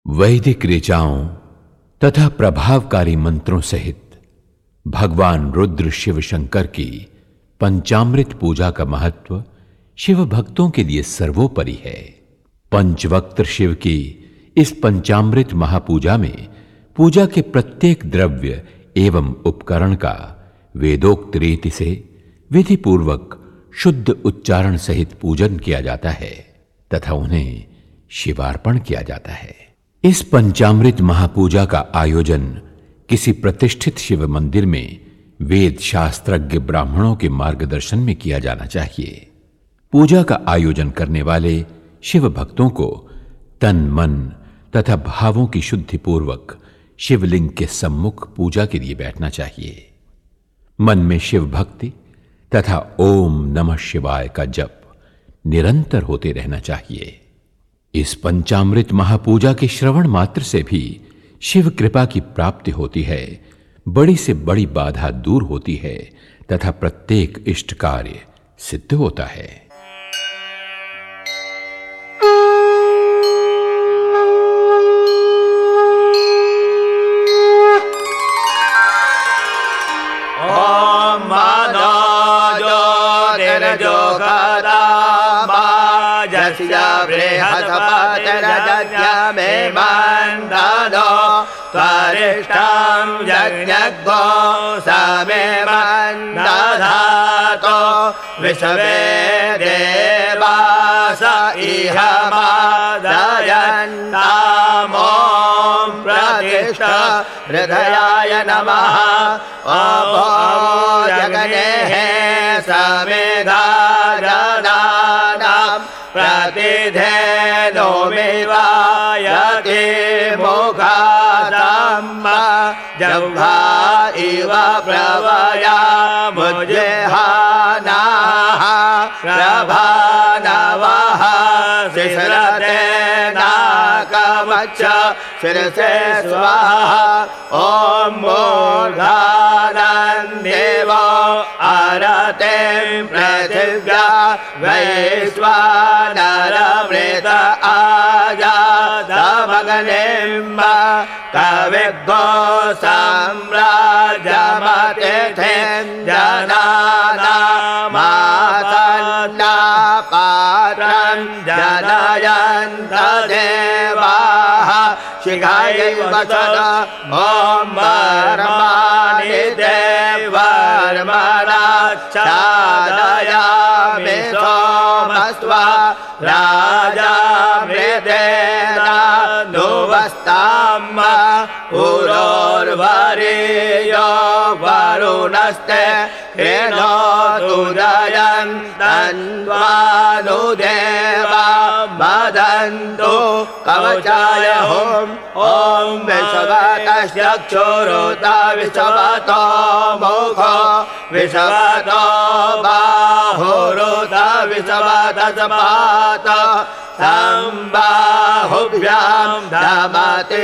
वैदिक ऋचाओं तथा प्रभावकारी मंत्रों सहित भगवान रुद्र शिव शंकर की पंचामृत पूजा का महत्व शिव भक्तों के लिए सर्वोपरि है। पंचवक्त्र शिव की इस पंचामृत महापूजा में पूजा के प्रत्येक द्रव्य एवं उपकरण का वेदोक्त रीति से विधि पूर्वक शुद्ध उच्चारण सहित पूजन किया जाता है तथा उन्हें शिवार्पण किया जाता है। इस पंचामृत महापूजा का आयोजन किसी प्रतिष्ठित शिव मंदिर में वेद शास्त्रज्ञ ब्राह्मणों के मार्गदर्शन में किया जाना चाहिए। पूजा का आयोजन करने वाले शिव भक्तों को तन मन तथा भावों की शुद्धि पूर्वक शिवलिंग के सम्मुख पूजा के लिए बैठना चाहिए। मन में शिव भक्ति तथा ओम नमः शिवाय का जप निरंतर होते रहना चाहिए। इस पंचामृत महापूजा के श्रवण मात्र से भी शिव कृपा की प्राप्ति होती है, बड़ी से बड़ी बाधा दूर होती है तथा प्रत्येक इष्ट कार्य सिद्ध होता है। त्वरिष्ठं यज्ञो समे मन्दधातो विश्वे देवास इह मादयन्तामो प्रतिष्ठ हृदयाय नमः। ओमो जगनेः समेधाजनानां प्रतिधेनोमिवायति मुखादम् जह्वा इव प्रवया मुजेहानाः प्रभानवः शिश्रते नाकमच्च शिरसे स्वाहा। ॐ मूर्धानन्देवो अरते पृथिव्या वैश्वानरमृत आजातमग्निम् कविर्गो साम्राज्यमतिथेञ्जनानामासन्ना पात्रं जनयन्त देवाः शिखायैव सदा। ॐ वर्माणि देवर्मणाच्छादयामि सोमस्त्वा राजा मृतेन नुवस्ताम् उरोर्वरीयो वरुणस्ते कृणोतु जयन्तन्वानुदेवा वदन्तु कवचाय हुम्। ॐ विश्वतश्चक्षुरुत विश्वतो मुखो विश्वतो बाहुरुत विश्वतस्पात सम्बाहुभ्यां दमति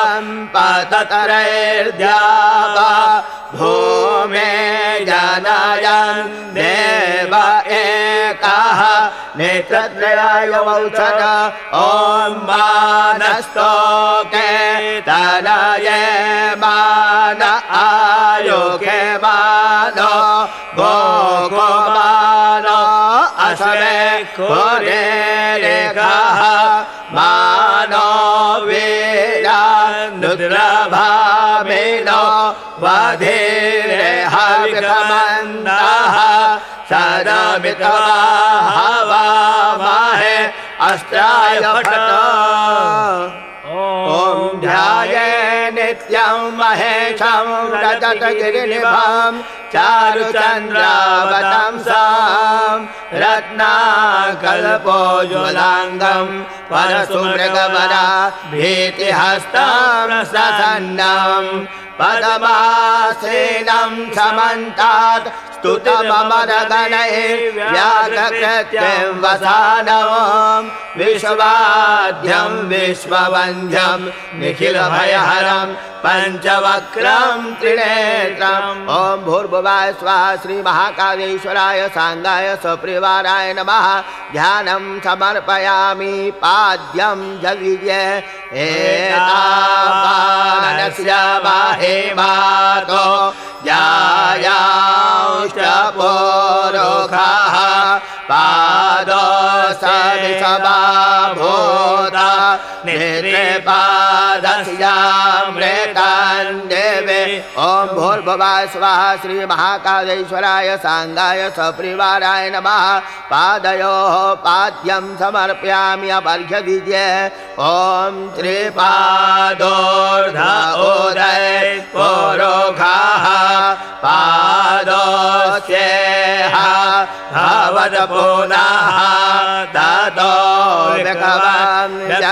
सम्पततरैर्द्यावा भूमे जनयन् देव एकः नेत्रत्रयाय वौचत। ॐ मानस्तोके तनये मान आयुके मानो गोको मानो असमे खुरे रेखः मानो वीरानुद्रभामिनो वधीरे हविकमन्दः सदमित्वा हवामहे अस्त्राय फट्। ॐ ध्याये नित्यं महेशं रजतगिरिनिभं चारुचन्द्रावतंसं रत्नाकल्पोज्ज्वलाङ्गं परशुमृगवरा भीतिहस्तं ससन्नं पदमासेनं समन्तात् स्तुतिममरगणैर्व्याघकृत्यं वसानवं विश्वाद्यं विश्ववन्द्यं निखिलभयहरं पंचवक्रं त्रिनेत्रम्। ओम भूर्भुवः स्वः श्री महाकालेश्वराय सांगाय सप्रिवाराय नमः। ध्यानं समर्पयामि पाद्यं जलविजय एतावानस्य माहेमातो जायाष्टपोरोखाः पादो सविषमाभूता नेत्रे पादस्यामृतं देवे। ओम भूर्भुवः स्वः श्री महाकालेश्वराय सांगाय सप्रिवाराय नमः। पादयोः पाद्यं समर्पयामि अपर्घ्यविजय। ओम त्रिपादोर्ध उदय पुरोखाः पादोस्येह भवद पुनः ततो विकवं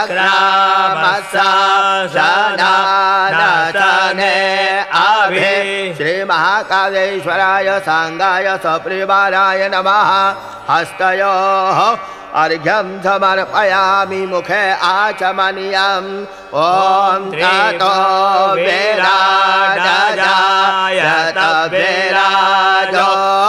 जग्रामस्सनातने अभि। श्री महाकालेश्वराय सांगाय सप्रिवाराय नमः। हस्तयोः अर्घ्यं समर्पयामि मुखे आचमनीयम्। ओम ततो विराजयात विराजो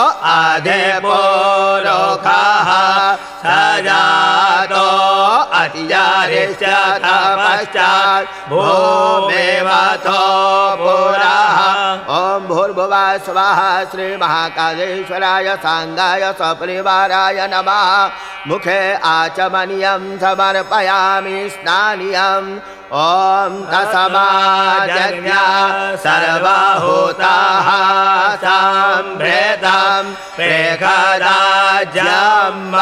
अधिपुरोखाः सजातो अतियारिश्च तपश्चात् भूमेवतो पुरः। ओम भूर्भुवः स्वः श्री महाकालेश्वराय सांगाय सप्रिवाराय नमः। मुखे आचमनीयं समर्पयामि स्नानीयम्। ओम तस्माज्जज्ञा सर्वभूताः सम्भृतं प्रेखराज्यम्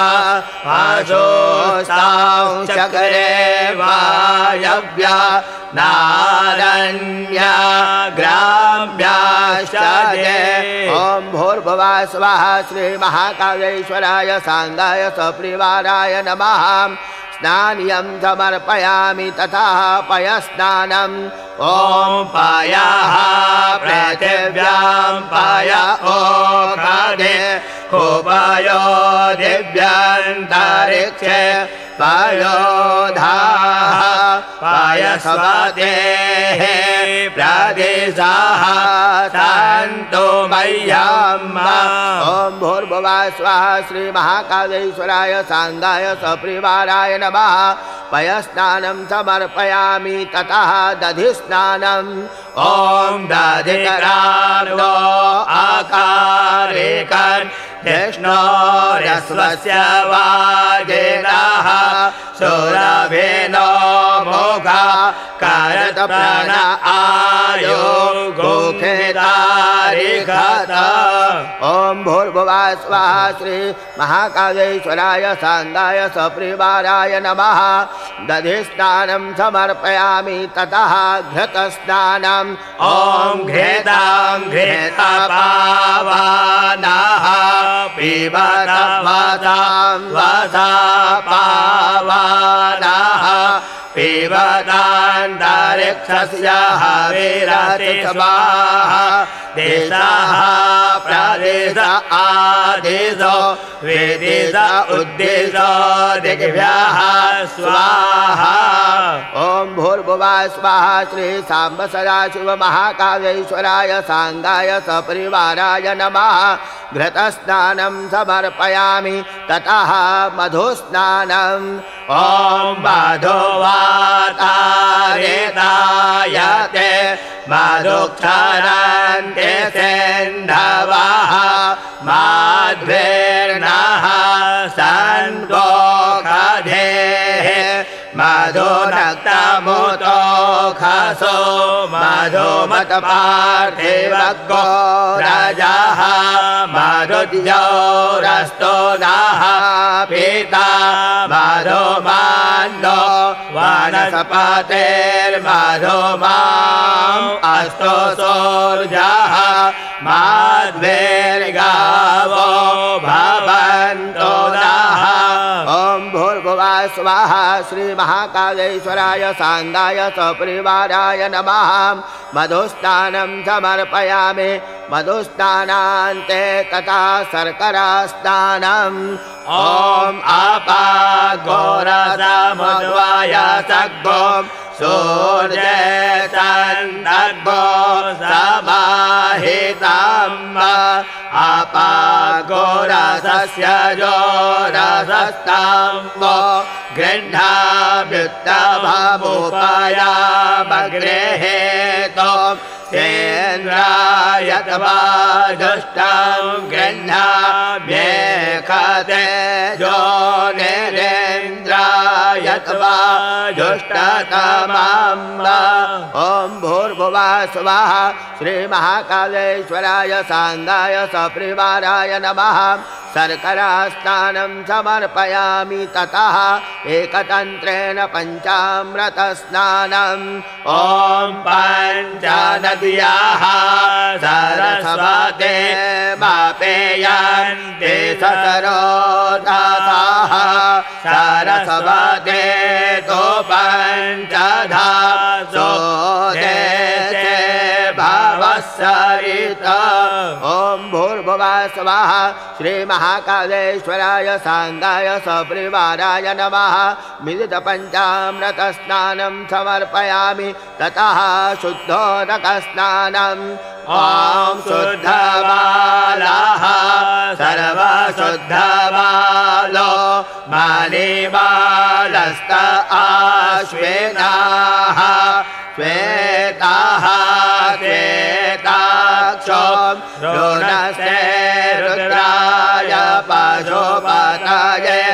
आशोस्तां चक्रे वायव्या नारण्या ग्राम्याश्चये। ओम भूर्भुवः स्वः श्री महाकालेश्वराय सांगाय सप्रिवाराय नमः। स्नानीयं समर्पयामि तथा पयस्नानम्। ओम पयः पृथिव्यां पय ओखगे कुपयो दिव्यान्तरिक्षे पयोधाः पयस्वतेः प्रदेशाः सन्तु मह्यम्। ओम भूर्भुवः स्वः श्री महाकालेश्वराय सांगाय सप्रिवाराय नमः। पयस्नानं समर्पयामि ततः दधिस्नानम्। ओम दधिकरार्दो आकारेकन् कृष्णोरस्वस्य वाजेनः सुरभेनो मोघा करत प्राण आयो गोखेतारिखत। ओम भूर्भुवः स्वः श्री महाकालेश्वराय सांगाय सप्रिवाराय नमः। दधिस्नानं समर्पयामि ततः घृतस्नानम्। ओम घृतं घृतपावनः पिबत वसां वसापावनः पिबतान्तरिक्षस्य हविरतिस्वाः। देशः प्रदेश आदेशो विदिश उद्दिशो दिग्भ्यः स्वाहा। ओम भूर्भुवः स्वः श्री सांब सदाशिव महाकालेश्वराय सांगाय सप्रिवाराय नमः। घृतस्नानं समर्पयामि ततः मधुस्नानम्। ओम मधुवातारेतायते मधुक्षरन्ते सिन्धवः माध्वेर्नः सन्गोखधेः मधुनक्तमुतो खसो मधुमतपार्थिवगो रजः मधुद्योरस्तो नः पिता मधुमान्दो वनस्पतिर्मधुमाम् अस्तो सोर्जः माध्वेर्गावो भवन्तो नः। ओम भूर्भुवः भूर्भुवः स्वाहा श्रीमहाकालेश्वराय सांगाय सपरिवाराय नमः मधुस्नानं समर्पयामि मधुस्नानान्ते तथा शर्करास्नानम् ॐ आपाघोरसमुद्वाय सग्गो सूर्ये चन्द्रगो समाहितम् आपाघोरसस्य जोरसस्तम्भो गृह्णाभ्युत्तममुपयामग्रेहेतो सेन्द्रायत्वा दुष्टं गृह्णाभ्येखते जो निरेन्द्रायत्वा दुष्टतमम् ॐ भूर्भुवः स्वः श्रीमहाकालेश्वराय सांगाय सपरिवाराय नमः शर्करास्नानं समर्पयामि ततः एकतन्त्रेण पञ्चामृतस्नानम् ॐ पञ्चनद्याः सरस्वते मापेयन्ते ससरोदासाः सरस्वते तो पञ्चधा सोदेशे भवस्सरित ॐ भूर्भुवः स्वः श्रीमहाकालेश्वराय सांगाय सपरिवाराय नमः मिलितपञ्चामृतस्नानं समर्पयामि ततः शुद्धोदकस्नानम् ॐ शुद्धबालः सर्वशुद्धबालो मणिबालस्त आश्विनाः श्वेताः श्वेताक्षो रुणस्ते रुद्राय पशुपतये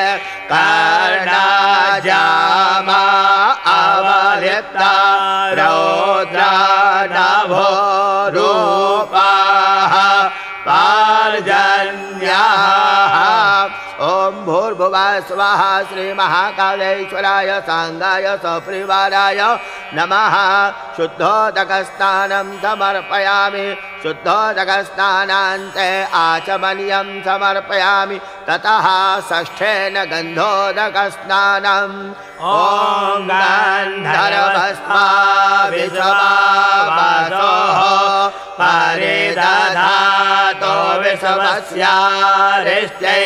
कर्णाजामा अवलिप्ता रौद्रानभो रूपाः पार्जन्याः ॐ भूर्भुवः स्वः श्रीमहाकालेश्वराय सांगाय सपरिवाराय नमः शुद्धोदकस्नानं समर्पयामि शुद्धोदकस्नानान्ते आचमनीयं समर्पयामि ततः षष्ठेन गन्धोदकस्नानम् ॐ गन्धर्वस्माभिषवावसोः परिदधातो विषवस्यारिष्टे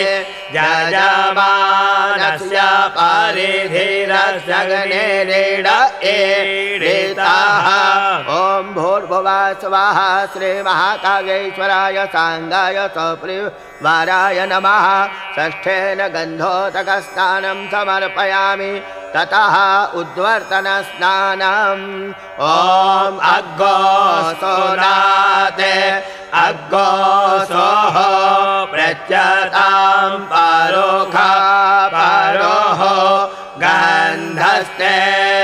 यजमानस्य परिधिरस्य गणेरेण एडिताः ॐ भूर्भुवः स्वः श्रीमहाकालेश्वराय सांगाय सपरिवाराय नमः षष्ठेन गन्धोदकस्नानं समर्पयामि ततः उद्वर्तनस्नानम् ॐ अग्गोसोनाते अग्गोसोः प्रच्यतां परोखा परोः गन्धस्ते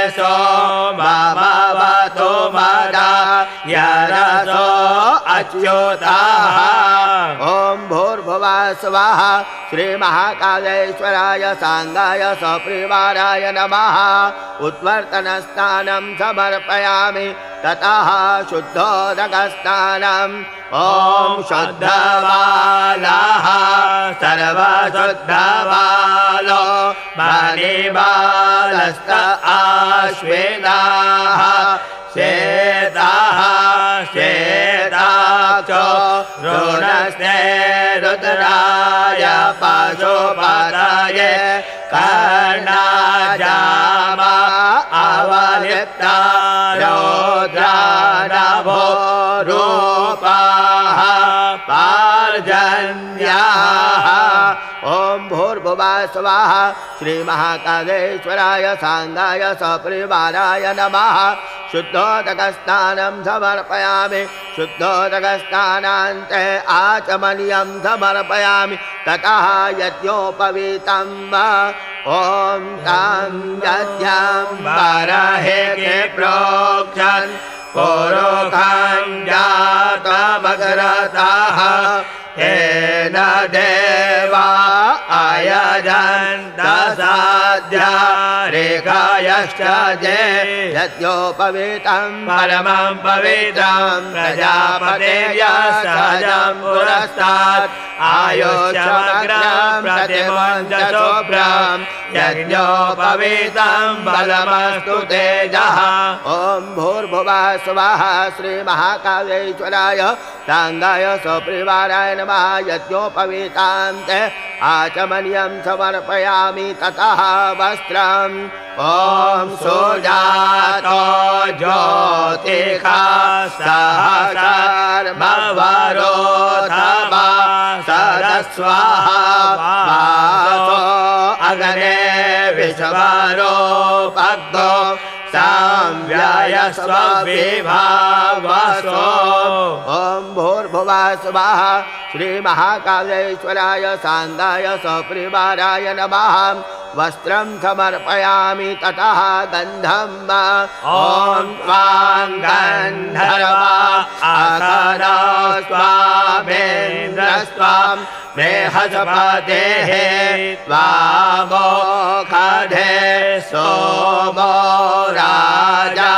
सोमभवतु मदा यरसो अच्युताः ॐ भूर्भुवः स्वः श्रीमहाकालेश्वराय सांगाय सपरिवाराय नमः उद्वर्तनस्नानं समर्पयामि ततः शुद्धोदकस्नानम् ॐ शुद्धबालः सर्वशुद्धबालो मणिबालस्त आश्विनाः श्वेताः श्वेताक्षो रुणस्ते रुद्राय पशुपतये कर्णाजामा अवलिप्ता रौद्रानभो रूपाः पार्जन्याः ॐ भूर्भुवः स्वः श्रीमहाकालेश्वराय सांगाय सपरिवाराय नमः शुद्धोदकस्नानं समर्पयामि शुद्धोदकस्नानान्ते आचमनीयं समर्पयामि ततः यज्ञोपवीतं ॐ तं यज्ञं बर्हिः प्रोक्षन् पुरुखं जातमग्रतः तेन देवा अयजन्त साध्या रेखायश्च जे यज्ञोपवीतं परमं पवित्रं प्रजापतेय सहजं पुरस्तात् आयुष्यमग्रं प्रतिमुञ्च शुभ्रं यज्ञोपवीतं बलमस्तु तेजः। ॐ भूर्भुवः स्वः श्रीमहाकालेश्वराय सांगाय सपरिवाराय नमः। यज्ञोपवीतां ते आचमनीयं समर्पयामि ततः वस्त्रम् ॐ सुजातो ज्योतिषा सहस्रमवरोधवा सदस्वाहा वासो अग्ने विश्वरूपग्धो संव्ययस्वविभावसो। ॐ भूर्भुवः स्वः श्रीमहाकालेश्वराय सांगाय सपरिवाराय नमः। वस्त्रं समर्पयामि ततः गन्धं ॐ त्वां गन्धर्वा अकरस्वामेन्द्रस्त्वां बृहस्पतेः त्वामोखधे सोमो राजा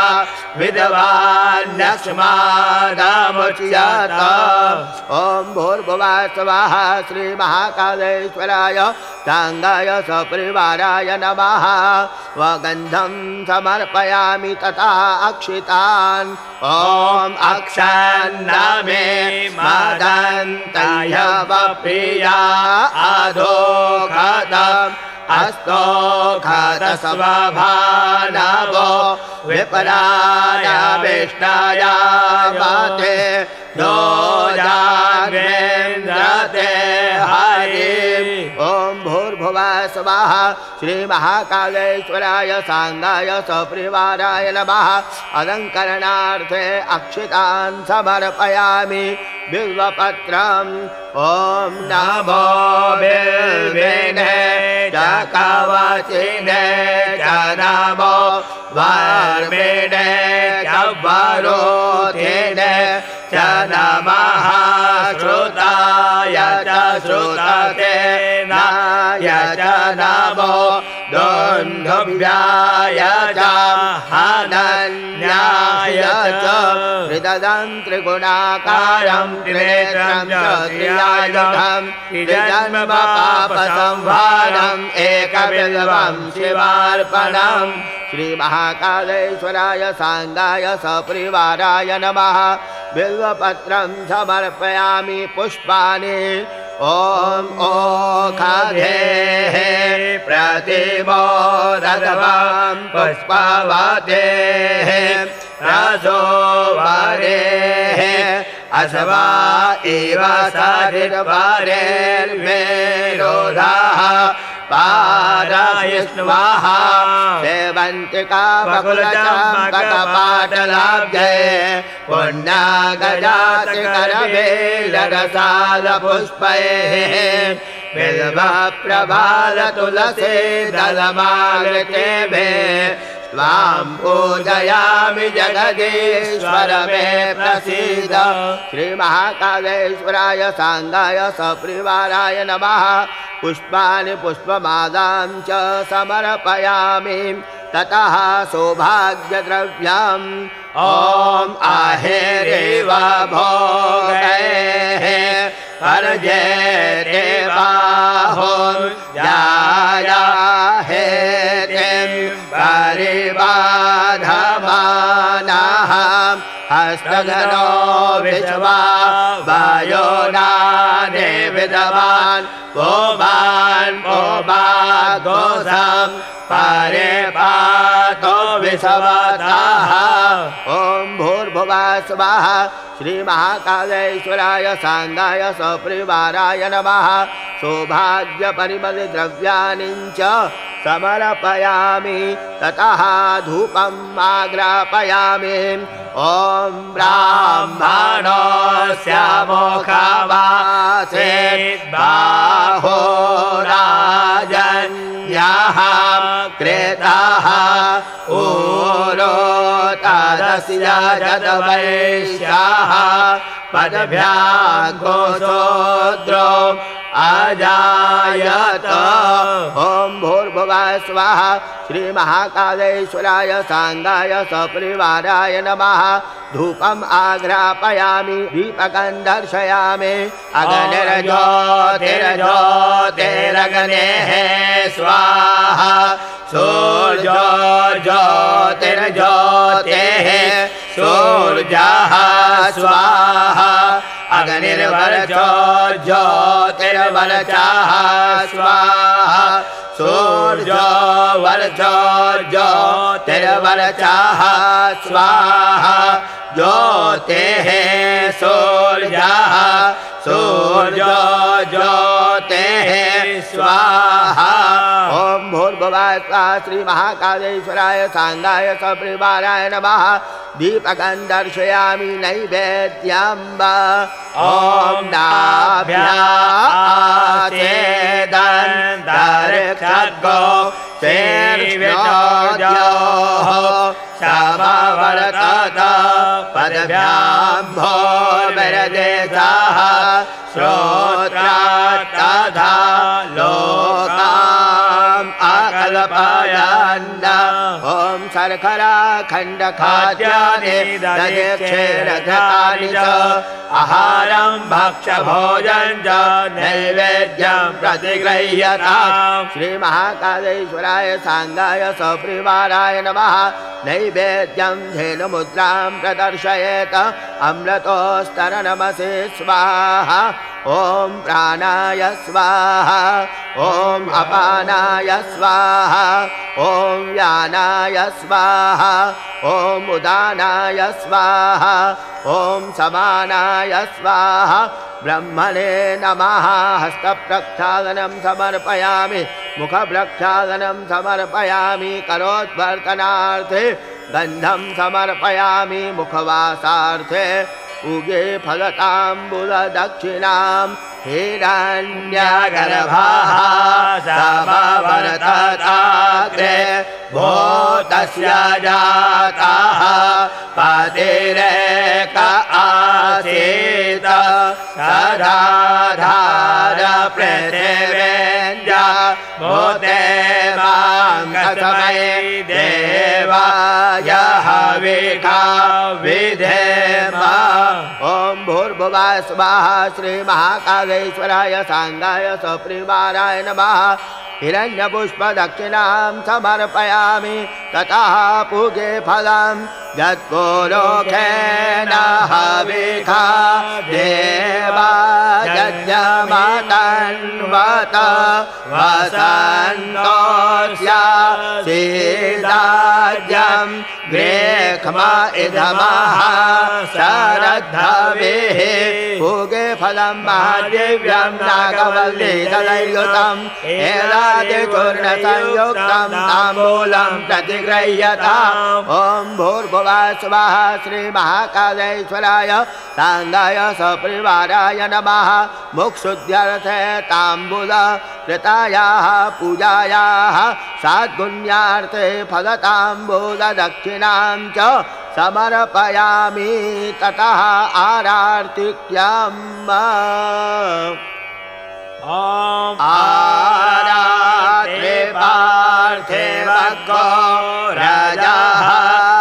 विद्वान्यस्मादमुच्यत। ॐ भूर्भुवः स्वः श्रीमहाकालेश्वराय सांगाय सपरिवाराय नमः। वगन्धं समर्पयामि तथा अक्षितान् ॐ अक्षन्नमे मदन्तयव प्रिया अधोखदम् अस्तोखदस्वभानवो विपराय विष्णाय मते योजाग्रेन्द्रते हरिम्। ॐ भूर्भुवः स्वः श्रीमहाकालेश्वराय सांगाय सपरिवाराय नमः। अलङ्करणार्थे अक्षितान् समर्पयामि बिल्वपत्रम् ॐ नमो बिल्विने च कवचिने च नमो वर्मिणे च वरोधिने च नमः। श्रुताय च श्रुतसेनाय च नमो दुन्दुभ्याय च हनन्याय च त्रिदलं त्रिगुणाकारं त्रिनेत्रं च त्रियायुधं त्रिजन्मपापसंहारम् एकबिल्वं शिवार्पणम्। श्रीमहाकालेश्वराय सांगाय सपरिवाराय नमः। बिल्वपत्रं समर्पयामि पुष्पाणि ॐ ओखधेः प्रतिमोदध्वं पुष्पवतेः रसोवरेः अस्वा इव सरिद्वरेर्विरोधः पादयिष्ण्वः सेवन्तिका बकुलचम्पकपाटलाब्धे पुण्यगजातिकरवेलरसालपुष्पैः बिल्वप्रभालतुलसी दलमालतेभिः त्वां पूजयामि जगदीश्वर मे प्रसीद। श्रीमहाकालेश्वराय सांगाय सपरिवाराय नमः। पुष्पाणि पुष्पमालां च समर्पयामि ततः सौभाग्यद्रव्यम् ॐ आहेरेव भोगैः पर्जेते बाहुं जायाहेतिं परिबाधमानः हस्तगनो विश्वा वायोनादे विद्वान् भोवान् भोवाघोषं परिपातो विश्वतः। ॐ भूर्भुवः स्वः श्रीमहाकालेश्वराय सांगाय सपरिवाराय नमः। सौभाग्यपरिमलद्रव्याणि च समर्पयामि ततः धूपम् आग्रापयामि ॐ ब्राह्मणस्य मुखवासे बाहो राजन्यः कृतः उरोत एकादश्या जतवैश्याः पदभ्याघोषोद्रो अजायत। ॐ भूर्भुवः स्वः श्रीमहाकालेश्वराय सांगाय सपरिवाराय नमः। धूपम् आघ्रापयामि दीपकं दर्शयामि। अग्निर्ज्योतिर्ज्योतिरग्नेः स्वाहा सूर्योर्ज्योतिर्ज्योतेः सूर्यः स्वाहा अग्निर्वर्चोर्ज्योतिर्वर्चः स्वाहा सूर्योर्वर्चोर्ज्योतिर्वर्चः स्वाहा ज्योतिः सूर्यः सूर्योर्ज्योतिः स्वाहा। ॐ भूर्भुवः स्वः श्रीमहाकालेश्वराय सांगाय सपरिवाराय नमः। दीपकं दर्शयामि नैवेद्यं ॐ नाभ्यासेदन्तरिक्षगो शीर्षोद्योः समवर्तत पदभ्याम्भोर्विरदेशः श्रोत्रात्तथा लोकाम् अकल्पयन्। ॐ शर्करा खण्डखाद्यानि दधिक्षीरघृतानि च आहारं भक्ष्यभोजनं च नैवेद्यं प्रतिगृह्यताम्। श्रीमहाकालेश्वराय सांगाय सपरिवाराय नमः। नैवेद्यं धेनुमुद्रां प्रदर्शयेत अमृतोस्तरनमसे स्वाहा। ॐ प्राणाय स्वाहा ॐ अपानाय स्वाहा ॐ व्यानाय स्वाहा ॐ उदानाय स्वाहा ॐ समानाय स्वाहा। ब्रह्मणे नमः। हस्तप्रक्षालनं समर्पयामि मुखप्रक्षालनं समर्पयामि करोद्वर्तनार्थे गन्धं समर्पयामि मुखवासार्थे उगे फलताम्बूलदक्षिणां हिरण्यगर्भः समवर्तताग्रे भूतस्य जातः पतिरेक आसीत् सदाधार पृथिवीञ्च भूते माङ्गसमये देवाय हविषा विधेम। ॐ भूर्भुवः स्वः श्रीमहाकालेश्वराय सांगाय सपरिवाराय नमः। हिरण्यपुष्पदक्षिणां समर्पयामि ततः पूगे फलं यत्पुरोखेण हविषा देवा यज्ञमतन्वत वसन्तोऽस्य सीदाज्यं ग्रेक्ष्म इदमः शरद्धवेः। पूगे फलं महादिव्यं नागवल्लीदलयुतं एलादिचूर्णसंयुक्तं ताम्बूलं प्रतिगृह्यताम्। ॐ भूर्भुवः स्वः श्रीमहाकालेश्वराय सांगाय सपरिवाराय नमः। मुक्षुद्ध्यर्थे ताम्बूल कृतायाः पूजायाः साद्गुण्यार्थे फलताम्बूलदक्षिणां च समर्पयामि ततः आरार्तिक्यम्। आरात्रे पार्थिवको राजः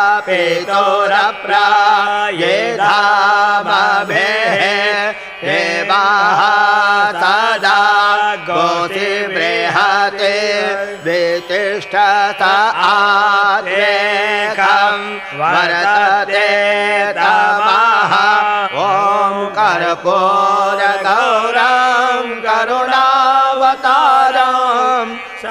पितुरप्रायेधामभेः देवाः सदा गोति बृहते वितिष्ठत आत्मेकं वर्तते तमः। ॐ कर्पूरगौरं करुणावतारं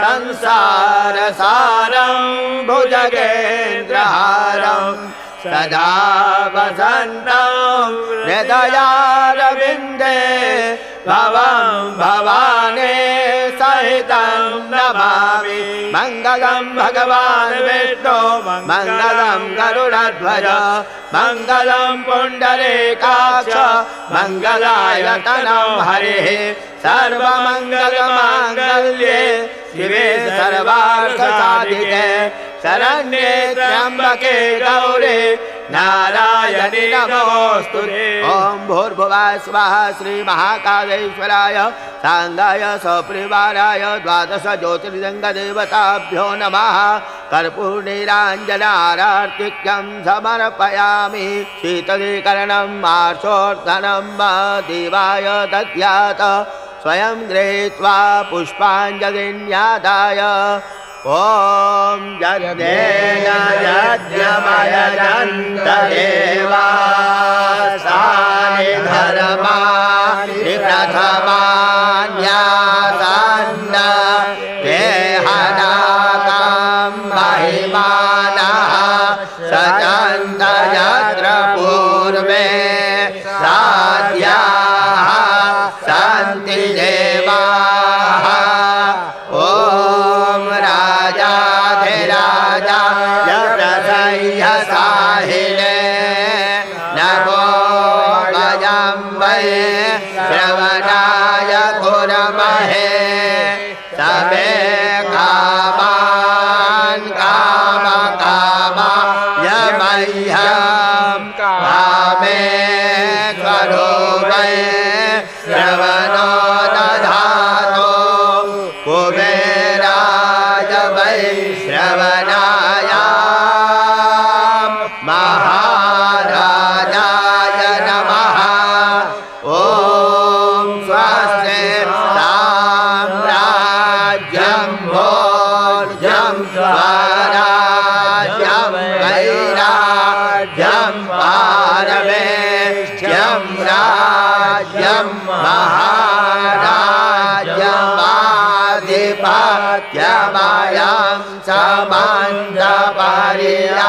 संसारसारं भुजगेन्द्रहारं सदा वसन्तं हृदयारविन्दे भवं भवानी सहितं नमामि। मङ्गलं भगवान् विष्णु मङ्गलं गरुडध्वज मङ्गलं पुण्डरीकाक्ष मङ्गलायतनं हरिः। सर्वमङ्गलमाङ्गल्ये शिवे सर्वार्थसाधिके शरण्ये त्र्यंबके गौरी नारायणि नमोस्तुते। ओम भूर्भुवः स्वः श्री महाकालेश्वराय सांगाय सपरिवाराय द्वादश ज्योतिर्लिंगदेवताभ्यो नमः। कर्पूरनीराञ्जनारार्तिक्यं समर्पयामि। शीतलीकरणं मार्षोर्धनं देवाय दद्यात् स्वयं गृहीत्वा पुष्पाञ्जलिन्यादाय। ओम यज्ञेन यज्ञमयजन्त देवासानि धर्माणि प्रथमान्यासन्न देहनाकं महिमानः सचन्त यत्र पूर्वे साध्याः सन्ति देवाः। साहिने नमो गजं वै श्रवणाय कुर्महे समे कामान् कामकामाय मह्यं कामेश्वरो वै श्रवणो दधातु कुबेराय वै श्रवणाय महाराजाय नमः। ओम स्वस्ति साम्राज्यं भोज्यं स्वराज्यं वैराज्यं पारमेष्ठ्यं राज्यं महाराज्यमाधिपत्यमयं समन्तपर्या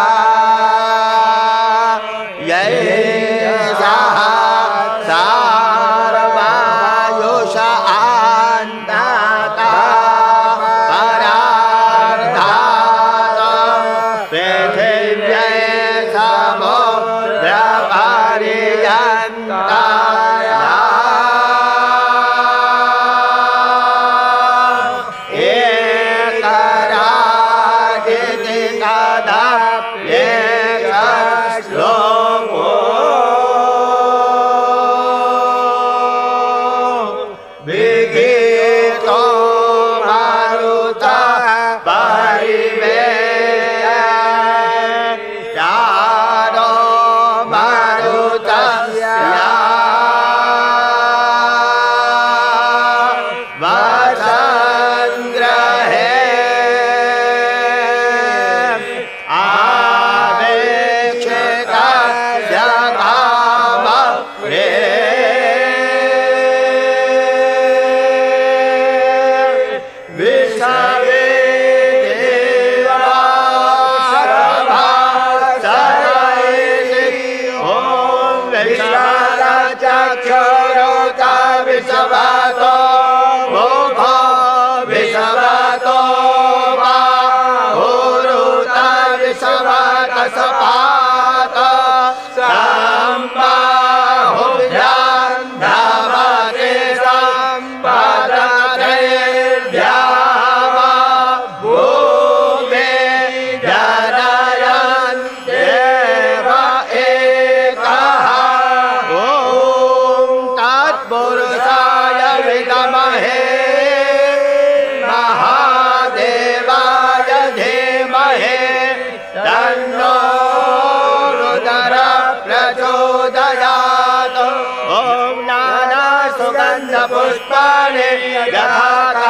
पुष्पाणि यथा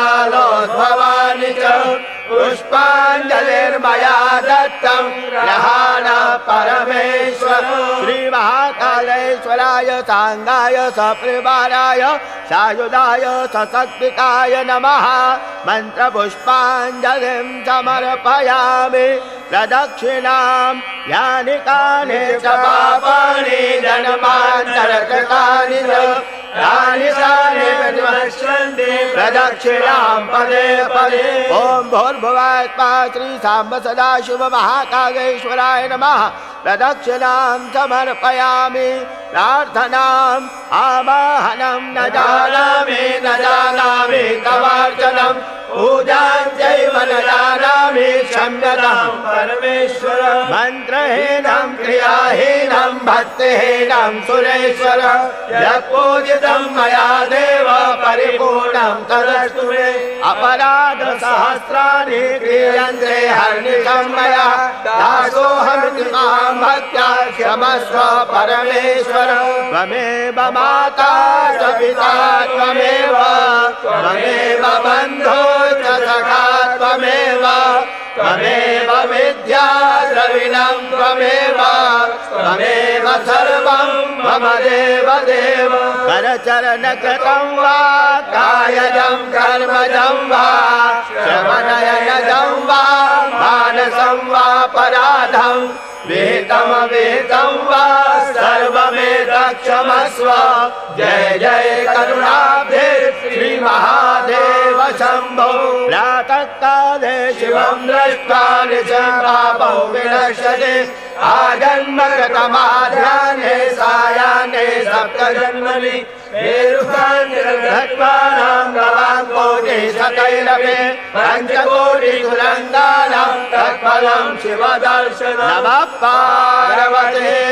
कालोद्भवानि च पुष्पाञ्जलिर्मया दत्तं ग्रहाण परमेश्वर। श्री महाकालेश्वराय सांगाय सपरिवाराय सायुधाय सशक्तिकाय नमः। मंत्र पुष्पाञ्जलिं समर्पयामि। प्रदक्षिणां यानि कानि च पापानि जन्मान्तरकृतानि च तानि सानि विनश्यन्ति प्रदक्षिणां पदे पदे। ओम भूर्भुवः स्वः श्री सांब सदाशिव महाकालेश्वराय नमः। प्रदक्षिणां समर्पयामि। प्रार्थनाम् आवाहनं न जानामि तवार्चनं पूजां चैव न जानामि क्षम्यतां परमेश्वर मन्त्रहीनं क्रियाहीनं भक्तिहीनं सुरेश्वर यत्पूजितं मया देव परिपूर्णं तदस्तु मे अपराधसहस्राणि क्रियन्ते हर्निशं मया दासोऽहमिति मां भक्त्या क्षमस्व परमेश्वर त्वमेव माता च पिता त्वमेव बन्धो च सखा त्वमेव विद्या द्रविणं त्वमेव सर्वं मम देव करचरणकृतं वा कायजं कर्मजं वा श्रवणनयनं वा मानसं वा पराधं वेतं वा सर्वमेतत्क्षमस्व जय जय करुणाब्धे श्री महादेव शंभो प्रातःकाले शिवं दृष्ट्वा निशं पापो विनश्यति आजन्मकृतमाध्याह्ने सायाह्ने सप्तजन्मनि मेरुकाञ्जलधत्वानां गवाङ्कोटि सकैरवे पञ्चकोटितुरङ्गानां तत्फलं शिवदर्शनं नमः पार्वते